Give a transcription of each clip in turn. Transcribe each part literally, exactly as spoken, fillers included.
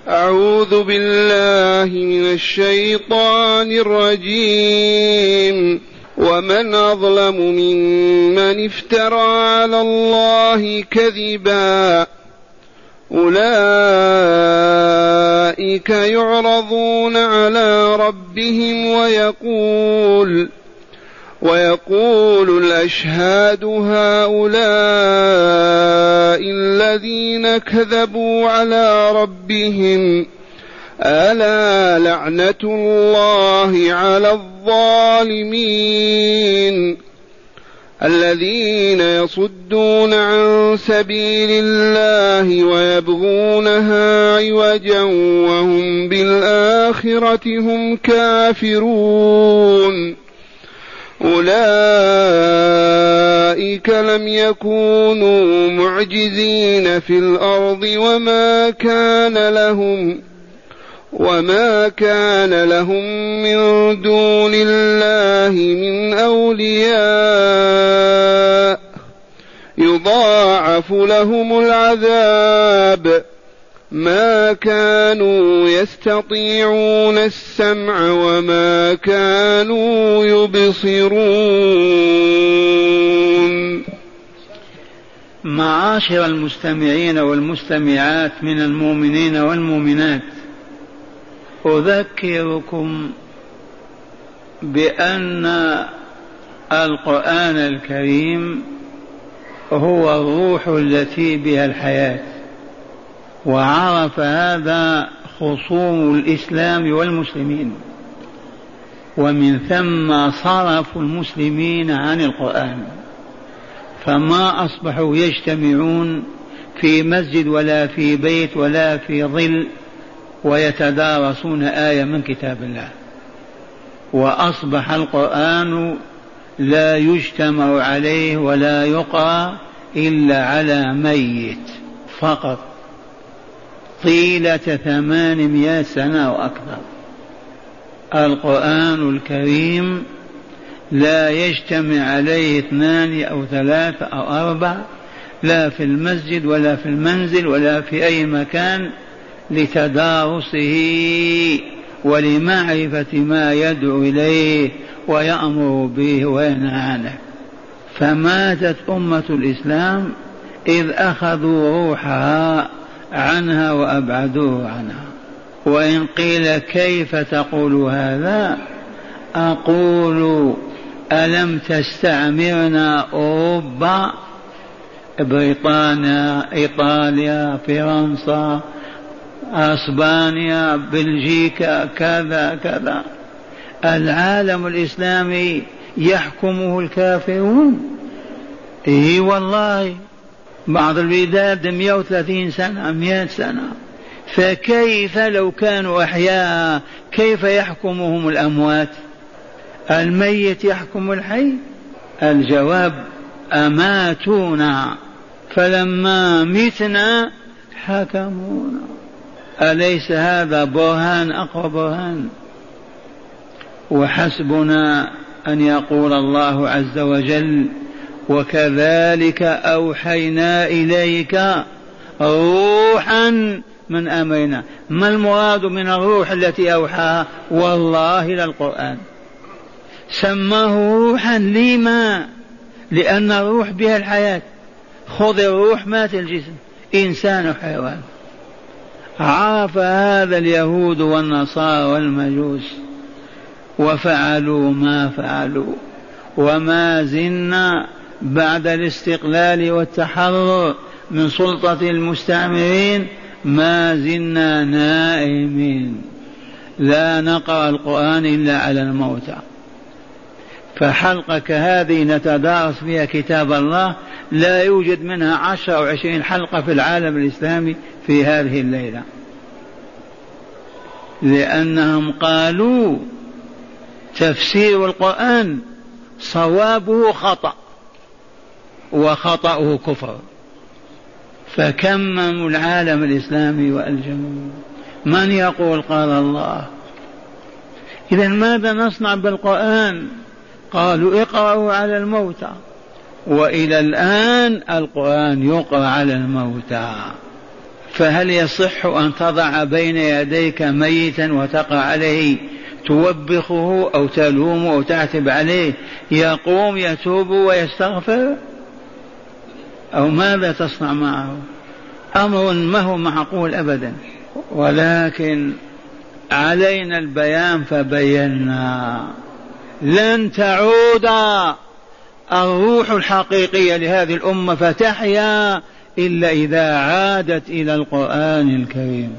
أعوذ بالله من الشيطان الرجيم. ومن أظلم ممن افترى على الله كذبا أولئك يعرضون على ربهم ويقول ويقول الأشهاد هؤلاء الذين كذبوا على ربهم ألا لعنة الله على الظالمين الذين يصدون عن سبيل الله ويبغونها عوجا وهم بالآخرة هم كافرون أولئك لم يكونوا معجزين في الأرض وما كان لهم وما كان لهم من دون الله من أولياء يضاعف لهم العذاب ما كانوا يستطيعون السمع وما كانوا يبصرون. معاشر المستمعين والمستمعات من المؤمنين والمؤمنات، أذكركم بأن القرآن الكريم هو الروح التي بها الحياة، وعرف هذا خصوم الإسلام والمسلمين، ومن ثم صرفوا المسلمين عن القرآن، فما أصبحوا يجتمعون في مسجد ولا في بيت ولا في ظل ويتدارسون آية من كتاب الله، وأصبح القرآن لا يجتمع عليه ولا يقرأ إلا على ميت فقط طيلة ثمانمائة سنة وأكثر. القرآن الكريم لا يجتمع عليه اثنان أو ثلاثة أو أربعة، لا في المسجد ولا في المنزل ولا في أي مكان، لتدارسه ولمعرفة ما يدعو إليه ويأمر به وينهى عنه. فماتت أمة الإسلام إذ أخذوا روحها عنها وأبعدوه عنها. وإن قيل كيف تقول هذا، أقول ألم تستعمرنا أوروبا، بريطانيا، إيطاليا، فرنسا، أسبانيا، بلجيكا، كذا كذا، العالم الإسلامي يحكمه الكافرون. إيه والله، بعض البلدان مئة وثلاثين سنة مئة سنة، فكيف لو كانوا أحياء كيف يحكمهم الأموات؟ الميت يحكم الحي؟ الجواب أماتونا فلما متنا حكمونا. أليس هذا برهان أقوى برهان؟ وحسبنا أن يقول الله عز وجل وكذلك أوحينا إليك روحا من أمرنا. ما المراد من الروح التي أوحاها؟ والله للقرآن. سماه روحا لما؟ لأن الروح بها الحياة. خذ الروح مات الجسم، إنسان وحيوان. عرف هذا اليهود والنصارى والمجوس وفعلوا ما فعلوا، وما زلنا بعد الاستقلال والتحرر من سلطة المستعمرين ما زلنا نائمين، لا نقرأ القرآن إلا على الموتى. فحلقة كهذه نتدارس فيها كتاب الله لا يوجد منها عشر أو عشرين حلقة في العالم الإسلامي في هذه الليلة، لأنهم قالوا تفسير القرآن صوابه خطأ وخطأه كفر، فكمموا العالم الإسلامي وألجموا. من يقول قال الله؟ إذن ماذا نصنع بالقرآن؟ قالوا اقرأوا على الموتى، وإلى الآن القرآن يقرأ على الموتى. فهل يصح أن تضع بين يديك ميتا وتقع عليه توبخه أو تلومه أو تعتب عليه يقوم يتوب ويستغفر؟ أو ماذا تصنع معه؟ أمر ما هو معقول أبدا. ولكن علينا البيان فبينا. لن تعود الروح الحقيقية لهذه الأمة فتحيا إلا إذا عادت إلى القرآن الكريم.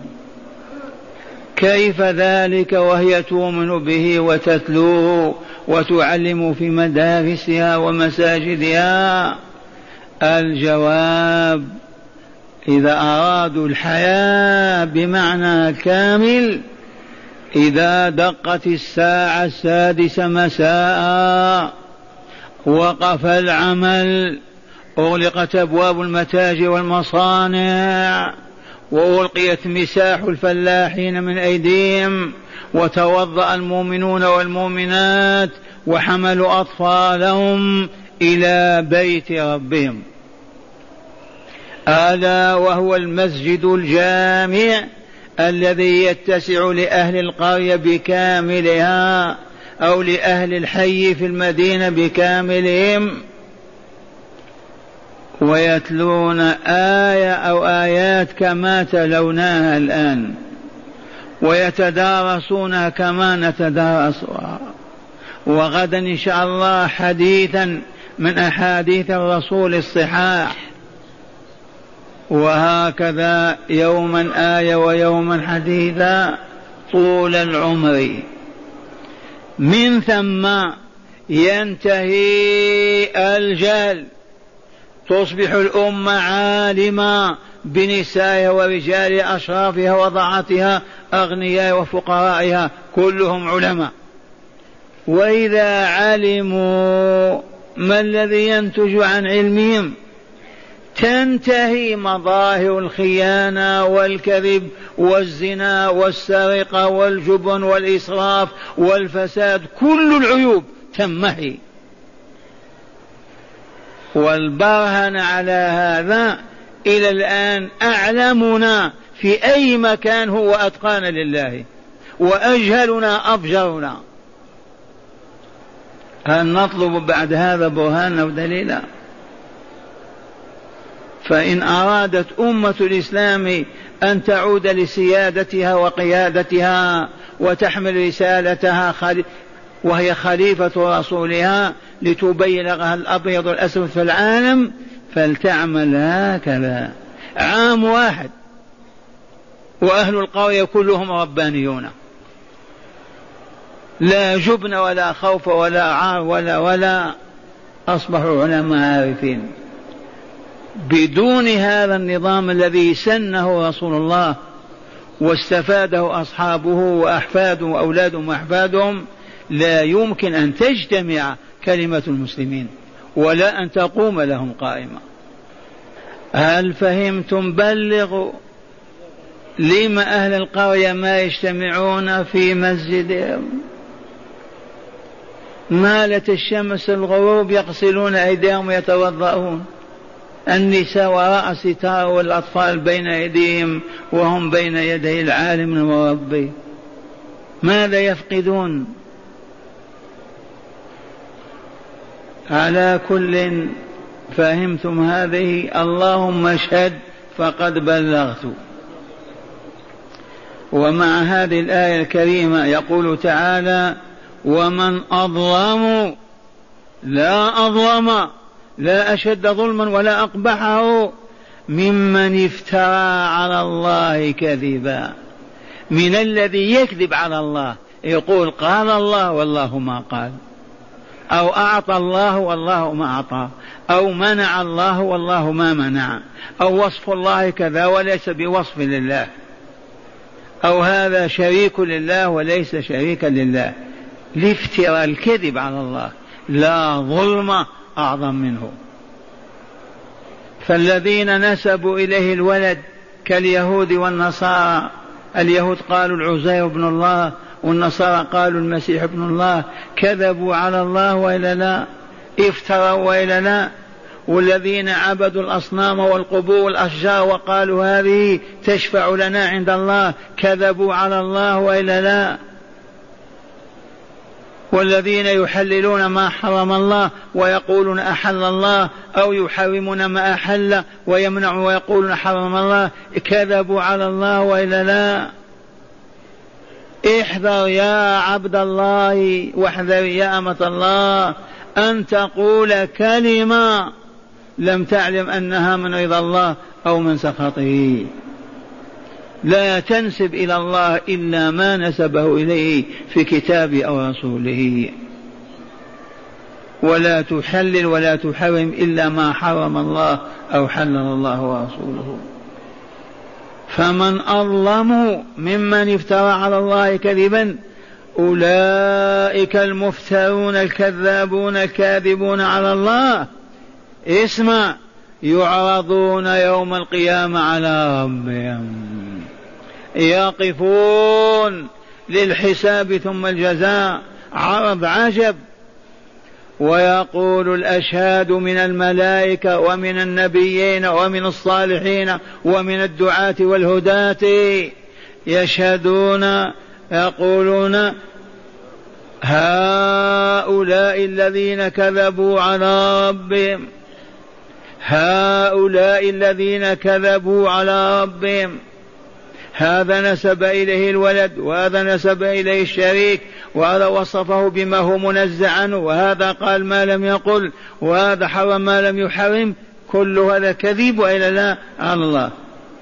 كيف ذلك وهي تؤمن به وتتلوه وتعلم في مدارسها ومساجدها؟ الجواب: إذا أرادوا الحياة بمعنى كامل، إذا دقت الساعة السادسة مساء وقف العمل، أغلقت أبواب المتاجر والمصانع، وألقيت مساح الفلاحين من أيديهم، وتوضأ المؤمنون والمؤمنات وحملوا أطفالهم إلى بيت ربهم، ألا وهو المسجد الجامع الذي يتسع لأهل القرية بكاملها أو لأهل الحي في المدينة بكاملهم، ويتلون آية أو آيات كما تلوناها الآن، ويتدارسونها كما نتدارسها، وغدا إن شاء الله حديثا من أحاديث الرسول الصحاح، وهكذا يوما آية ويوما حديثا طول العمر. من ثم ينتهي الجهل، تصبح الأمة عالمة بنسائها ورجالها، أشرافها وضعتها، أغنياء وفقرائها، كلهم علماء. وإذا علموا ما الذي ينتج عن علمهم؟ تنتهي مظاهر الخيانة والكذب والزنا والسرقة والجبن والإسراف والفساد، كل العيوب تمحي. والبرهن على هذا إلى الآن أعلمنا في أي مكان هو أتقانا لله، وأجهلنا أفجرنا. هل نطلب بعد هذا برهانا ودليلا؟ فإن أرادت أمة الإسلام أن تعود لسيادتها وقيادتها وتحمل رسالتها وهي خليفة رسولها لتبلغها الأبيض والأسود في العالم، فلتعمل هكذا عام واحد، وأهل القرية كلهم ربانيون، لا جبن ولا خوف ولا عار ولا ولا أصبحوا علماء عارفين. بدون هذا النظام الذي سنه رسول الله واستفاده أصحابه وأحفاده وأولادهم وأحفادهم، لا يمكن أن تجتمع كلمة المسلمين ولا أن تقوم لهم قائمة. هل فهمتم؟ بلغوا. لما أهل القرية ما يجتمعون في مسجدهم؟ مالت الشمس الغروب يغسلون أيديهم ويتوضؤون، النساء وراء ستار والأطفال بين أيديهم وهم بين يدي العالم وربه. ماذا يفقدون؟ على كل فهمتم هذه؟ اللهم اشهد فقد بلغت. ومع هذه الآية الكريمة يقول تعالى: ومن أظلم، لا أظلم، لا أشد ظلما ولا أقبحه ممن افترى على الله كذبا، من الذي يكذب على الله، يقول قال الله والله ما قال، أو أعطى الله والله ما أعطى، أو منع الله والله ما منع، أو وصف الله كذا وليس بوصف لله، أو هذا شريك لله وليس شريكا لله. لافتراء الكذب على الله لا ظلم أعظم منه. فالذين نسبوا إليه الولد كاليهود والنصارى، اليهود قالوا العزير ابن الله والنصارى قالوا المسيح ابن الله، كذبوا على الله وإلا لا؟ افتروا وإلا لا؟ والذين عبدوا الأصنام والقبور والأشجار وقالوا هذه تشفع لنا عند الله كذبوا على الله وإلا لا. والذين يحللون ما حرم الله ويقولون أحل الله أو يحرمون ما أحل ويمنعون ويقولون حرم الله كذبوا على الله وإلا لا. احذر يا عبد الله واحذر يا أمة الله أن تقول كلمة لم تعلم أنها من رضا الله أو من سخطه. لا تنسب إلى الله إلا ما نسبه إليه في كتابه أو رسوله، ولا تحلل ولا تحرم إلا ما حرم الله أو حلل الله ورسوله. فمن أظلم ممن افترى على الله كذبا أولئك المفترون الكذابون الكاذبون على الله. اسمع يعرضون يوم القيامة على ربهم يقفون للحساب ثم الجزاء عرض عجب. ويقول الأشهاد من الملائكة ومن النبيين ومن الصالحين ومن الدعاة والهداة يشهدون يقولون هؤلاء الذين كذبوا على ربهم هؤلاء الذين كذبوا على ربهم. هذا نسب إليه الولد وهذا نسب إليه الشريك وهذا وصفه بما هو منزع عنه وهذا قال ما لم يقل وهذا حرم ما لم يحرم. كل هذا كذب وإلا لا على الله.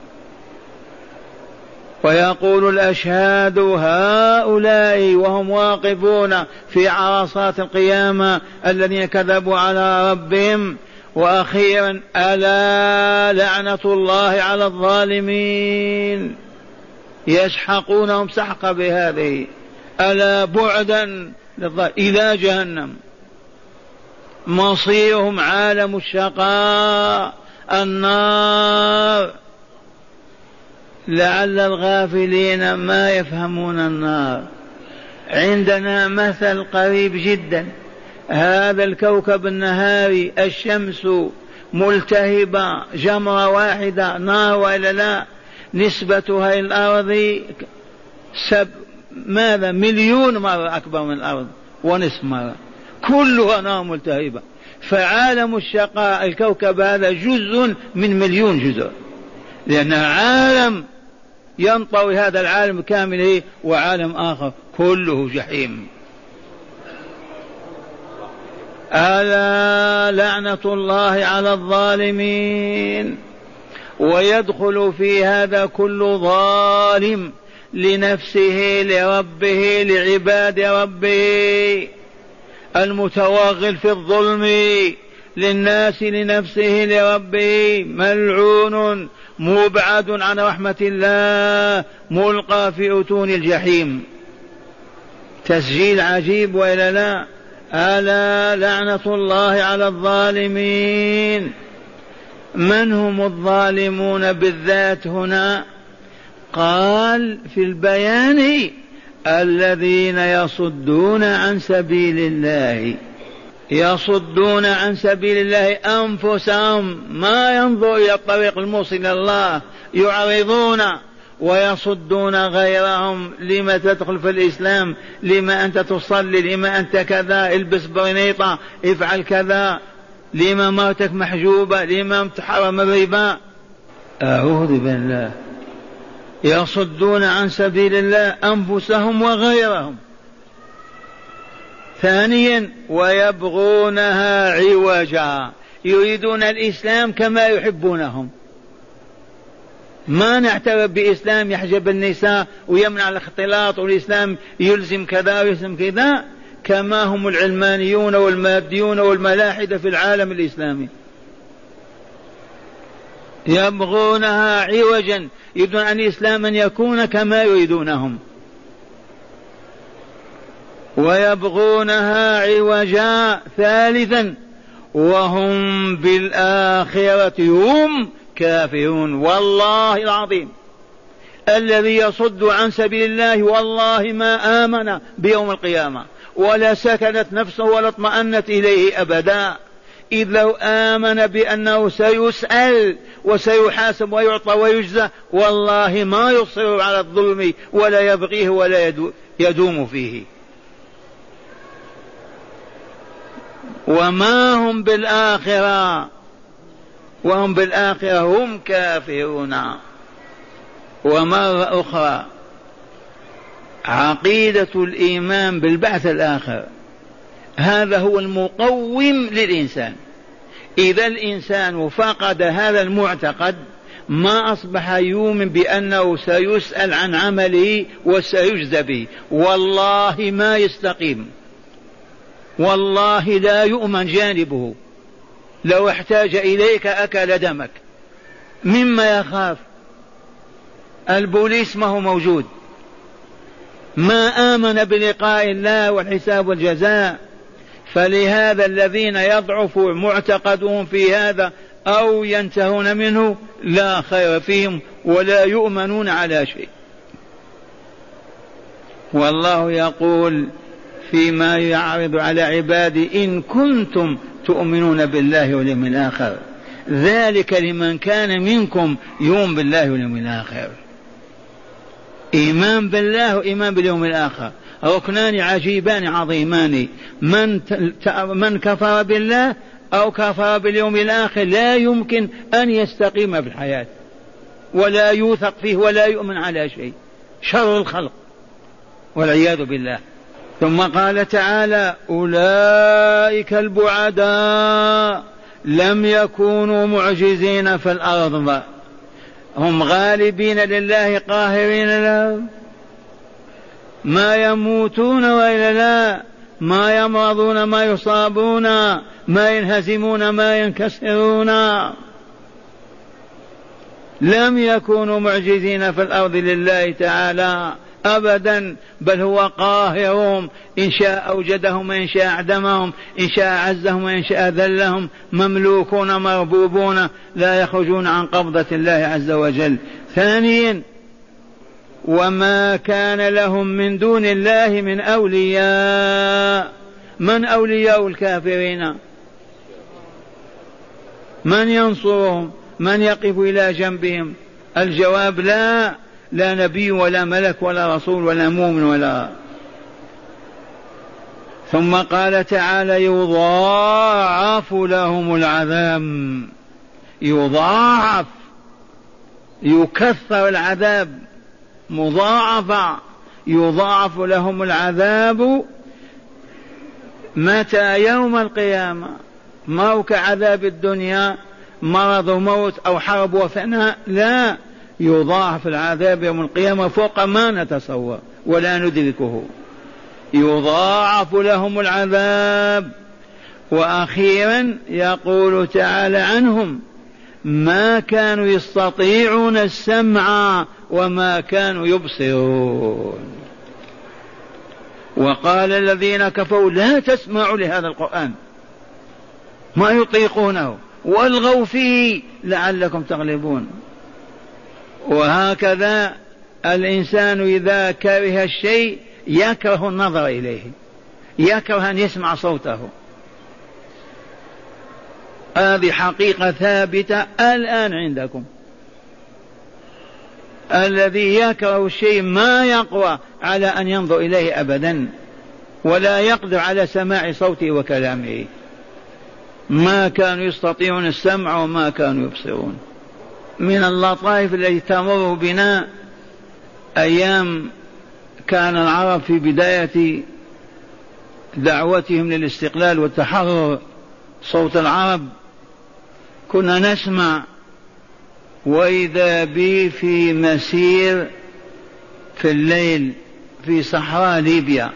ويقول الأشهاد هؤلاء وهم واقفون في عرصات القيامة الذين كذبوا على ربهم. وأخيرا ألا لعنة الله على الظالمين يسحقونهم سحق بهذه. ألا بعدا إلى جهنم مصيرهم عالم الشقاء النار. لعل الغافلين ما يفهمون النار. عندنا مثل قريب جدا. هذا الكوكب النهاري الشمس ملتهبة جمرة واحدة نار وإلا لا؟ نسبتها إلى الأرض سب ماذا مليون مرة أكبر من الأرض ونصف مرة كلها نار ملتهبة. فعالم الشقاء الكوكب هذا جزء من مليون جزء لأنه عالم ينطوي هذا العالم كامل وعالم آخر كله جحيم. ألا لعنة الله على الظالمين. ويدخل في هذا كل ظالم لنفسه لربه لعباد ربه المتوغل في الظلم للناس لنفسه لربه ملعون مبعد عن رحمة الله ملقى في أتون الجحيم. تسجيل عجيب وإلا لا؟ ألا لعنة الله على الظالمين. من هم الظالمون بالذات هنا؟ قال في البيان الذين يصدون عن سبيل الله. يصدون عن سبيل الله أنفسهم ما ينظر إلى الطريق الموصل إلى الله يعرضون ويصدون غيرهم. لما تدخل في الإسلام؟ لما أنت تصلي؟ لما أنت كذا؟ البس برنيطة افعل كذا. لما مرتك محجوبة؟ لما تحرم الربا؟ أعوذ بالله. يصدون عن سبيل الله أنفسهم وغيرهم. ثانيا ويبغونها عوجا. يريدون الإسلام كما يحبونهم. ما نعترف بإسلام يحجب النساء ويمنع الاختلاط والإسلام يلزم كذا ويلزم كذا كما هم العلمانيون والماديون والملاحدة في العالم الإسلامي. يبغونها عوجا يريدون أن الإسلام أن يكون كما يريدونهم. ويبغونها عوجا. ثالثا وهم بالآخرة هم كافرون. والله العظيم الذي يصد عن سبيل الله والله ما آمن بيوم القيامة ولا سكنت نفسه ولا اطمأنت إليه أبدا. إذ لو آمن بأنه سيسأل وسيحاسب ويعطى ويجزى والله ما يصر على الظلم ولا يبغيه ولا يدوم فيه. وما هم بالآخرة وهم بالآخرة هم كافرون. ومرة أخرى عقيدة الإيمان بالبعث الآخر هذا هو المقوم للإنسان. إذا الإنسان فقد هذا المعتقد ما أصبح يؤمن بأنه سيسأل عن عمله وسيجزى به، والله ما يستقيم، والله لا يؤمن جانبه. لو احتاج إليك أكل دمك. مما يخاف؟ البوليس ما هو موجود، ما آمن بلقاء الله والحساب والجزاء. فلهذا الذين يضعف معتقدهم في هذا أو ينتهون منه لا خير فيهم ولا يؤمنون على شيء. والله يقول فيما يعرض على عبادي إن كنتم تؤمنون بالله واليوم الآخر ذلك لمن كان منكم يؤمن بالله واليوم الآخر. إيمان بالله وإيمان باليوم الآخر ركنان عجيبان عظيمان. من, من كفر بالله أو كفر باليوم الآخر لا يمكن أن يستقيم في الحياة ولا يوثق فيه ولا يؤمن على شيء، شر الخلق والعياذ بالله. ثم قال تعالى أولئك البعداء لم يكونوا معجزين في الأرض، هم غالبين لله قاهرين له، ما يموتون وإلا لا، ما يمرضون ما يصابون، ما ينهزمون ما ينكسرون. لم يكونوا معجزين في الأرض لله تعالى أبدا، بل هو قاهرهم، إن شاء أوجدهم وإن شاء أعدمهم، إن شاء أعزهم وإن شاء أذلهم، مملوكون مربوبون لا يخرجون عن قبضة الله عز وجل. ثانيا وما كان لهم من دون الله من أولياء. من أولياء الكافرين؟ من ينصرهم؟ من يقف إلى جنبهم؟ الجواب لا، لا نبي ولا ملك ولا رسول ولا مؤمن ولا. ثم قال تعالى يضاعف لهم العذاب، يضاعف يكثر العذاب مضاعفة، يضاعف لهم العذاب. متى؟ يوم القيامة. ما هو كعذاب الدنيا مرض وموت أو حرب وفناء، لا، يضاعف العذاب يوم القيامة فوق ما نتصور ولا ندركه. يضاعف لهم العذاب. وأخيرا يقول تعالى عنهم ما كانوا يستطيعون السمع وما كانوا يبصرون. وقال الذين كفروا لا تسمعوا لهذا القرآن، ما يطيقونه، والغوا فيه لعلكم تغلبون. وهكذا الإنسان إذا كره الشيء يكره النظر إليه، يكره أن يسمع صوته. هذه حقيقة ثابتة الآن عندكم. الذي يكره الشيء ما يقوى على أن ينظر إليه أبدا ولا يقدر على سماع صوته وكلامه. ما كانوا يستطيعون السمع وما كانوا يبصرون. من اللطائف التي تمر بنا أيام كان العرب في بداية دعوتهم للاستقلال والتحرر صوت العرب كنا نسمع، وإذا بي في مسير في الليل في صحراء ليبيا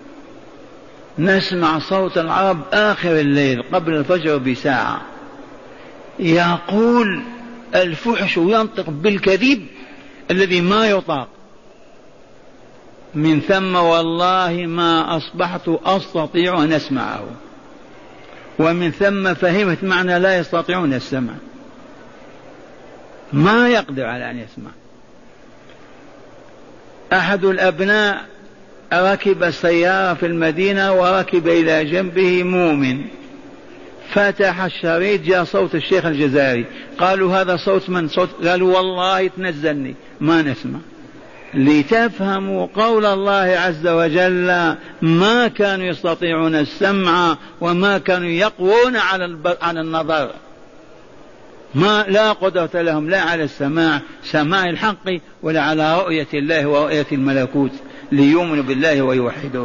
نسمع صوت العرب آخر الليل قبل الفجر بساعة يقول الفحش ينطق بالكذب الذي ما يطاق. من ثم والله ما أصبحت أستطيع أن أسمعه، ومن ثم فهمت معنى لا يستطيعون السمع، ما يقدر على أن يسمع. أحد الأبناء ركب السيارة في المدينة وركب إلى جنبه مؤمن، فتح الشريط جاء صوت الشيخ الجزائري، قالوا هذا صوت من؟ صوت، قالوا والله تنزلني ما نسمع. لتفهموا قول الله عز وجل ما كانوا يستطيعون السمع وما كانوا يقوون على على النظر، ما لا قدرة لهم لا على السماع سماع الحق ولا على رؤية الله ورؤية الملكوت ليؤمنوا بالله ويوحدوه.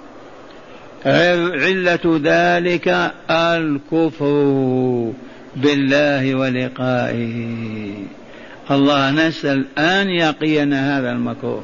علة ذلك الكفر بالله ولقائه. الله نسأل أن يقينا هذا المكروه.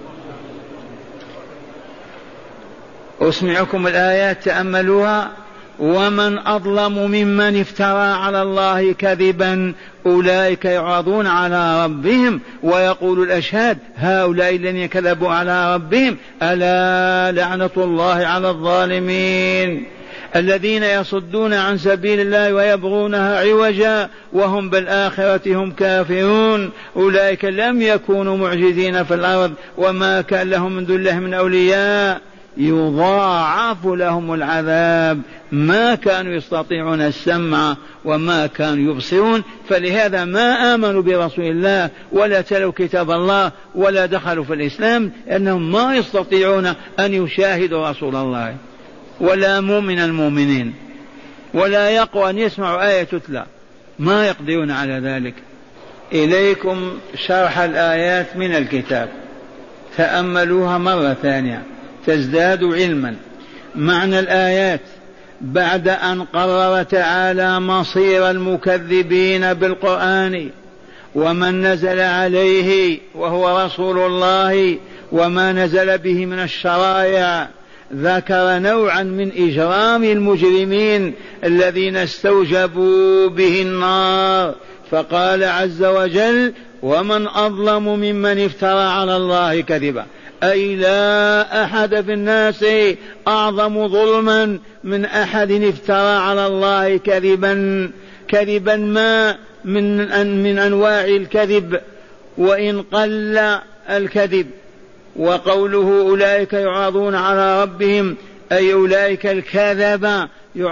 أسمعكم الآيات تأملوها. ومن أظلم ممن افترى على الله كذبا أولئك يعرضون على ربهم ويقول الأشهاد هؤلاء الذين كذبوا على ربهم ألا لعنة الله على الظالمين الذين يصدون عن سبيل الله ويبغونها عوجا وهم بالآخرة هم كافرون أولئك لم يكونوا معجزين في الأرض وما كان لهم من دون الله من أولياء يضاعف لهم العذاب ما كانوا يستطيعون السمع وما كانوا يبصرون. فلهذا ما آمنوا برسول الله ولا تلوا كتاب الله ولا دخلوا في الإسلام لأنهم ما يستطيعون أن يشاهدوا رسول الله ولا مؤمن المؤمنين ولا يقوى أن يسمعوا آية تتلى، ما يقدرون على ذلك. إليكم شرح الآيات من الكتاب تأملوها مرة ثانية تزدادوا علما. معنى الآيات بعد أن قرر تعالى مصير المكذبين بالقرآن ومن نزل عليه وهو رسول الله وما نزل به من الشرائع، ذكر نوعا من إجرام المجرمين الذين استوجبوا به النار، فقال عز وجل ومن أظلم ممن افترى على الله كذبا، أي لا أحد في الناس أعظم ظلما من أحد افترى على الله كذبا. كذبا ما من, أن من أنواع الكذب وإن قل الكذب. وقوله أولئك يعرضون على ربهم أي أولئك الكذبة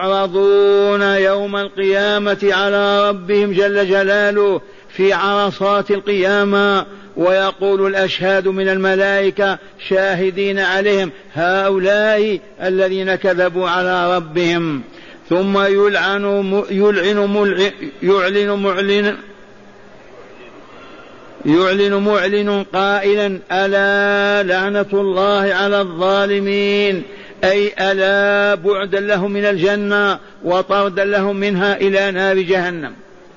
يعرضون يوم القيامة على ربهم جل جلاله في عرصات القيامة ويقول الأشهاد من الملائكة شاهدين عليهم هؤلاء الذين كذبوا على ربهم. ثم يلعن يلعن يعلن معلن يعلن معلن قائلا ألا لعنة الله على الظالمين، أي ألا بعدا لهم من الجنة وطردا لهم منها إلى نار جهنم.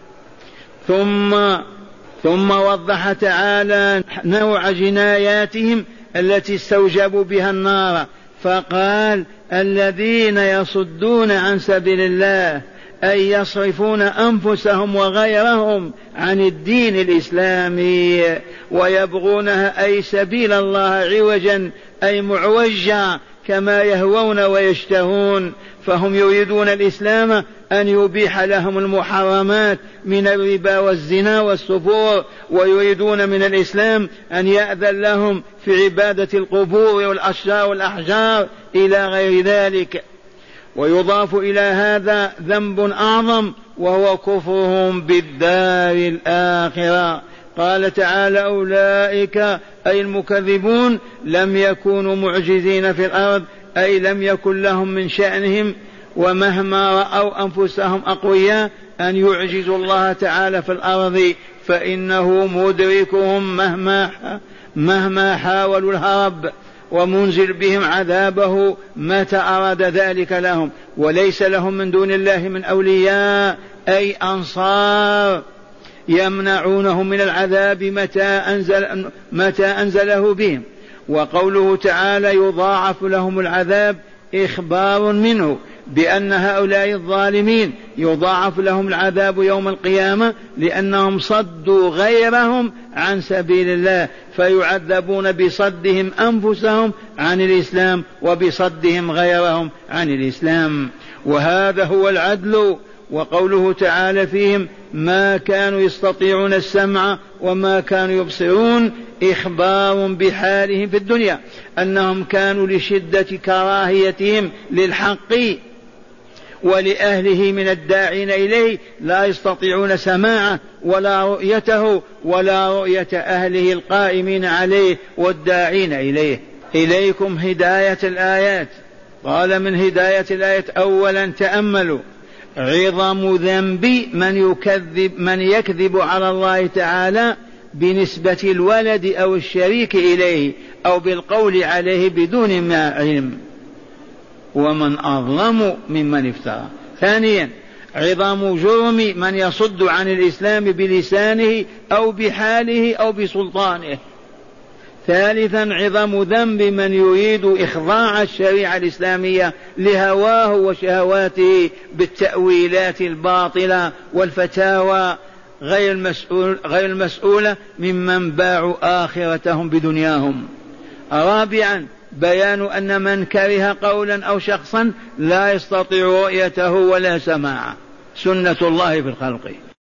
ثم ثم وضح تعالى نوع جناياتهم التي استوجبوا بها النار، فقال الذين يصدون عن سبيل الله أي يصرفون أنفسهم وغيرهم عن الدين الإسلامي ويبغونها أي سبيل الله عوجا أي معوجا كما يهوون ويشتهون، فهم يريدون الإسلام أن يبيح لهم المحرمات من الربا والزنا والسفور، ويريدون من الإسلام أن يأذن لهم في عبادة القبور والأشجار والأحجار إلى غير ذلك. ويضاف إلى هذا ذنب أعظم وهو كفرهم بالدار الآخرة. قال تعالى أولئك أي المكذبون لم يكونوا معجزين في الأرض أي لم يكن لهم من شأنهم ومهما رأوا أنفسهم أقوياء أن يعجزوا الله تعالى في الأرض فإنه مدركهم مهما مهما حاولوا الهرب ومنزل بهم عذابه متى أراد ذلك لهم، وليس لهم من دون الله من أولياء أي أنصار يمنعونهم من العذاب متى أنزل متى أنزله بهم. وقوله تعالى يضاعف لهم العذاب إخبار منه بأن هؤلاء الظالمين يضاعف لهم العذاب يوم القيامة لأنهم صدوا غيرهم عن سبيل الله فيعذبون بصدهم أنفسهم عن الإسلام وبصدهم غيرهم عن الإسلام، وهذا هو العدل. وقوله تعالى فيهم ما كانوا يستطيعون السمع وما كانوا يبصرون إخبار بحالهم في الدنيا أنهم كانوا لشدة كراهيتهم للحق ولأهله من الداعين إليه لا يستطيعون سماعه ولا رؤيته ولا رؤية أهله القائمين عليه والداعين إليه. إليكم هداية الآيات. قال من هداية الآيات أولا تأملوا عظم ذنب من يكذب من يكذب على الله تعالى بنسبة الولد أو الشريك إليه أو بالقول عليه بدون ما علم، ومن أظلم ممن افترى. ثانيا عظم جرم من يصد عن الإسلام بلسانه أو بحاله أو بسلطانه. ثالثا عظم ذنب من يريد إخضاع الشريعة الإسلامية لهواه وشهواته بالتأويلات الباطلة والفتاوى غير المسؤول غير المسؤولة ممن باعوا آخرتهم بدنياهم. رابعا بيان أن من كره قولا أو شخصا لا يستطيع رؤيته ولا سماعه، سنة الله في الخلق.